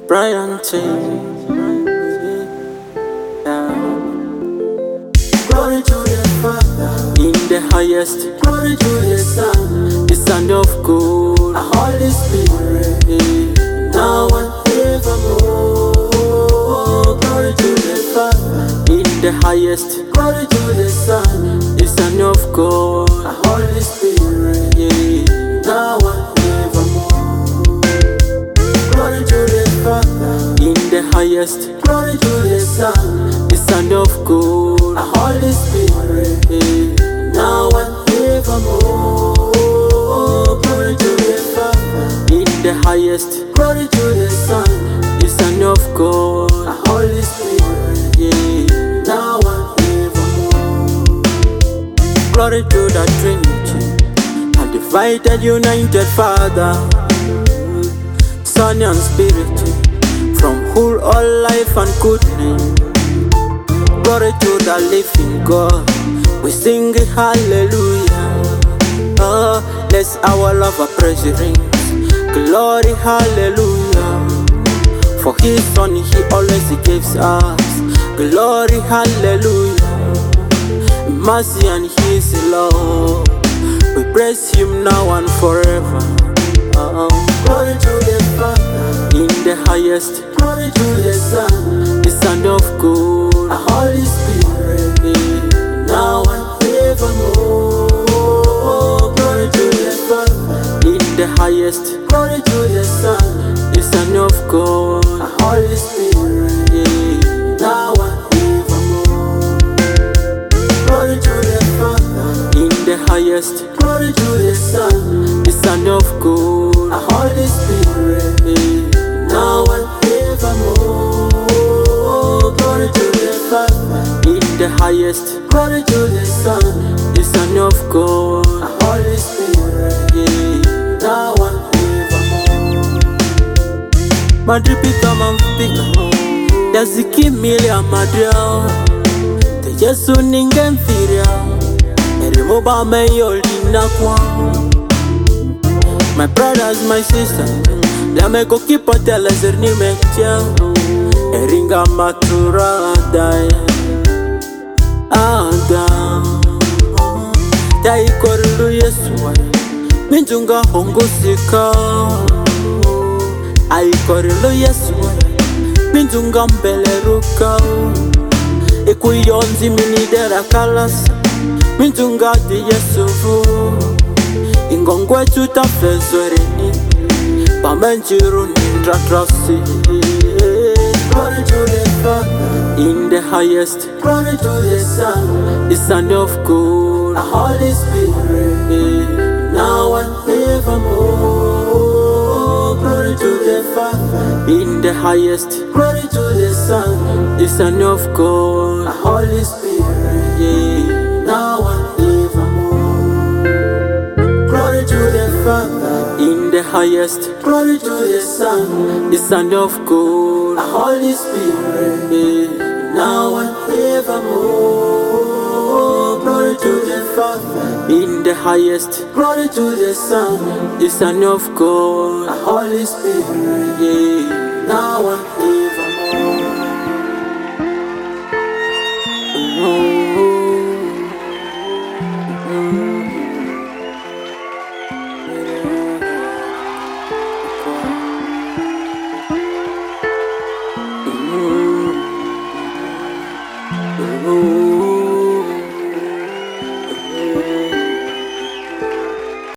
Brian Chain. Glory to the Father, In the highest, glory to the Son, the Son of God. the Holy Spirit, now and evermore. Glory to the Father, In the highest, glory to the Son, the Son of God. the Holy Spirit, now and evermore. Glory to the Father, In the highest, glory to the Son, the Son of God. the Holy Spirit, now and evermore. Glory to the Father, In the highest, glory to the Son, the Son of God. the Holy Spirit, now and evermore. Glory to the Trinity, a divided, united Father, Son and Spirit, from whom all life and goodness. Glory to the living God, we sing hallelujah. Oh, let's our love praise rings. Glory, hallelujah. For His Son He always gives us. Glory, hallelujah. Mercy and His love, we praise Him now and forever. Glory to the Father, In the highest, glory to the Son, the Son of God. the Holy Spirit, now and evermore. Glory to the Father, In the highest, glory to the Son, the Son of God. the Holy Spirit, now and evermore. Glory to the Father, In the highest, glory to the Son, the Son of God. the Holy Spirit, now and evermore. Glory to the Father, In the highest, glory to the Son, the Son of God. the Holy Spirit, now and evermore. Madripika mampika, yazikimilia madria, te Yesu ningemfiria, erimuba meyolina kwa. My brothers, my sisters, lameko kipotela zerni mektia, eringa matura daya, Adam. Dai korulu Yesu, minjunga hongusika. Ai korulu Yesu, minjunga mbeleruka. Ekuyonzi minidera kalasa, minjunga di Yesu. Ingongwe tutafezwereni, pamenjiru nindratrasi. Glory to the Father, In the highest, glory to the Son, the Son of God. the Holy Spirit, now and evermore. Glory to the Father, In the highest, glory to the Son, the Son of the God. Holy Spirit, now and evermore. Glory to the Father, In the highest, glory to the Son, the Son of the God. Holy Spirit, now and evermore. Glory to the Father, In the highest, glory to the Son, the Son of the God. Holy Spirit, now and